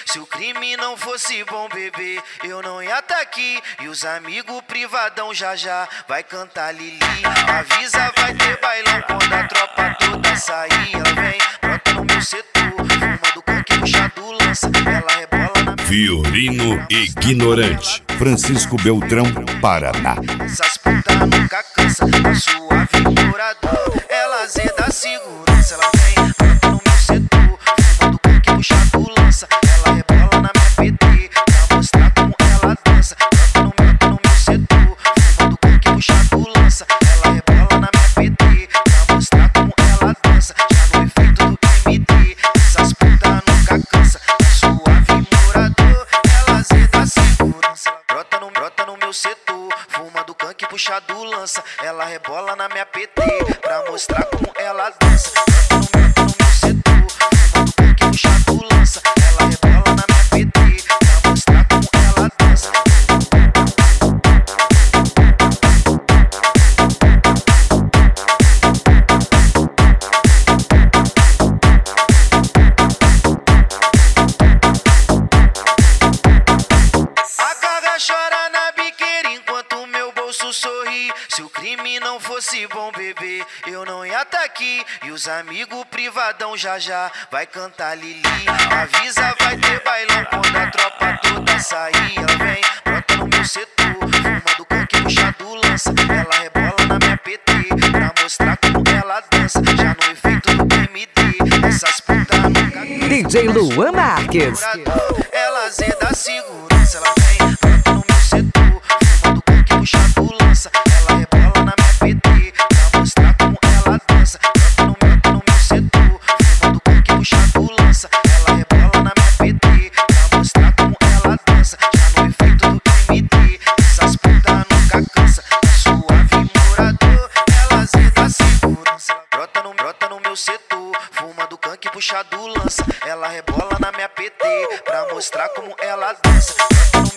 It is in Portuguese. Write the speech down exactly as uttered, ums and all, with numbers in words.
Se o crime não fosse bom, bebê, eu não ia tá aqui. E os amigos privadão já já vai cantar Lili. Avisa, vai ter bailão quando a tropa toda sair. Ela vem, brota no meu setor, fumando coque, puxado lança. Ela rebola na... Violino Ignorante, Francisco Beltrão, Paraná. Essas putas nunca cansa, a suave morador. Ela zeda segurança, ela vem, brota no meu setor, fumando coque, puxado lança. Ela rebola na minha P T, pra mostrar como ela dança. Brota no meu, no meu setor, fumando coque, puxado lança. Ela rebola na minha P T, pra mostrar como ela dança. Já no efeito do M D, essas putas nunca cansa, a suave morador. Ela zeda segurança, brota no, brota no meu setor, fumando canque, puxado lança. Ela rebola na minha P T, pra mostrar como ela dança. Brota no meu, no meu setor, fumando canque, puxado lança. Ela rebola na minha P T, pra mostrar como ela dança. A gaga chora na biqueira enquanto meu bolso sorri. Se o crime não fosse bom, bebê, eu não ia tá aqui. E os amigos privadão já já vai cantar Lili. Avisa, vai ter bailão quando a tropa toda sair. Ela vem, brota no meu setor, fumando coque, puxado lança. Ela rebola na minha P T, pra mostrar como ela dança. Já no efeito do M D, essas putas nunca cansam. D J Luan Marques. Ela zeda segurança, ela vem, brota no meu setor, fumando coque, puxado lança. Ela rebola na minha P T, pra mostrar como ela dança. Brota no meu, no meu setor, fumando coque, puxado lança. Ela rebola na minha P T, pra mostrar como ela dança. Já no efeito do M D, essas putas nunca cansa, suave morador. Ela zeda segurança, brota no, brota no meu setor, fumando canque, puxado lança. Ela rebola na minha P T, pra mostrar como ela dança.